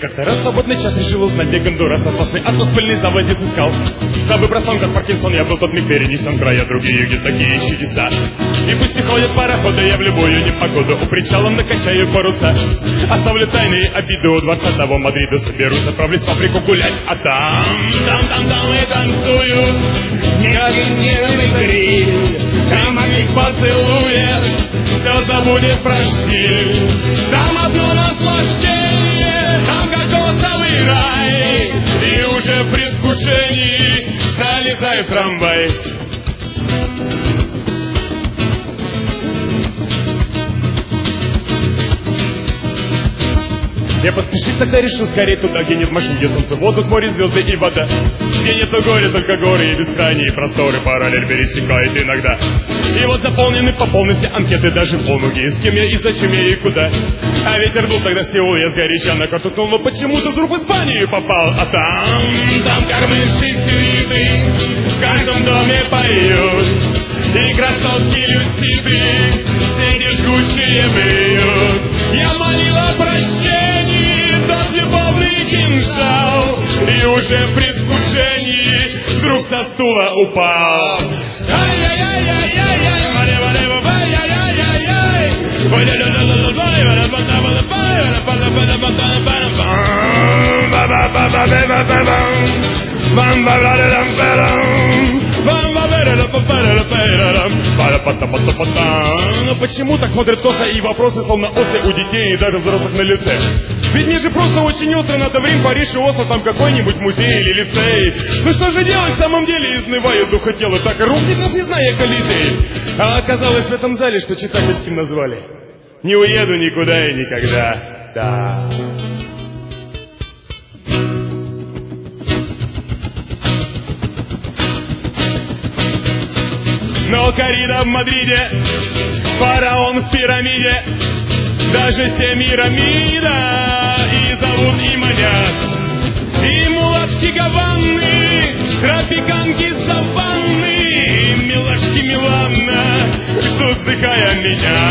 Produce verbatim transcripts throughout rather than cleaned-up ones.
как-то раз свободный час решил узнать, где Гондурас опасный атлас пыльный заводец искал. За выбросом, как Паркинсон, я был тот миг перенесен, края другие, где такие чудеса. И пусть и ходят пароходы, я в любую непогоду у причала накачаю паруса. Оставлю тайные обиды у дворца того Мадрида, соберусь, отправлюсь в Африку гулять. А там, там, там, там и танцую, нежный гриль. Там от них поцелует, все забудет про штиль. Там одно наслаждение, там кокосовый рай. И уже в предвкушении залезаю в трамвай. Я поспешить тогда решил скорее туда, где нет машин, где солнце, воздух, море, звезды и вода. Где нету горя, только горы и бескрайние просторы, параллель пересекает иногда. И вот заполнены по полности анкеты, даже полнуги, с кем я и зачем я и куда. А ветер дул тогда с Сеула, я сгоряча на карту ткнул, но почему-то вдруг в Испанию попал. А там, там кормыши сюиты в каждом доме поют. И красотки люситы среди жгучие бьют. Я молила прощения, тот любовный кинжал, и уже в предвкушении вдруг со стула упал. Но почему так смотрят косо и вопросы словно осы у детей и даже взрослых на лице? Ведь мне же просто очень остро надо в Рим, Париж и Осло, там какой-нибудь музей или лицей. Ну что же делать в самом деле, изнываю духа тела, так и рухнет нас, не зная Колизей. А оказалось в этом зале, что читательским назвали. Не уеду никуда и никогда, да. Но коррида в Мадриде, фараон в пирамиде, даже Семирамида и зовут и манят. И мулатки Гаваны, тропиканки саванны, милашки Милана ждут, вздыхая меня.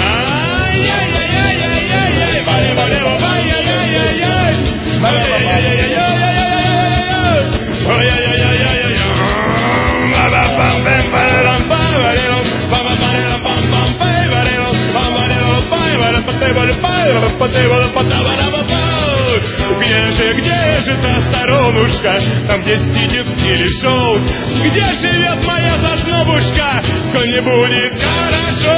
Где же, где же та сторонушка, там где сидит или шоу? Где живет моя зазнобушка, коль не будет хорошо?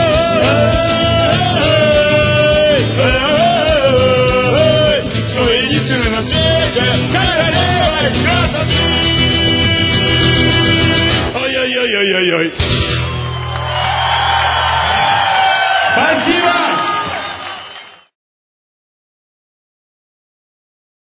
Что единственное на свете королева красоты. Ой-ой-ой-ой-ой.